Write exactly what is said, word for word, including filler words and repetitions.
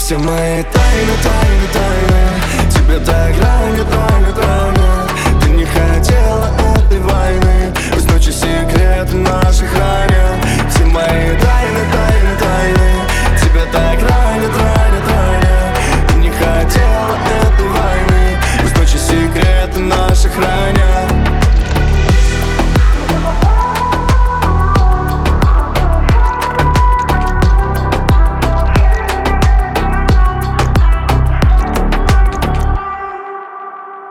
все мои тайны, тайны, тайны. Тебе так ранит, ранит, ранит. Ты не хотела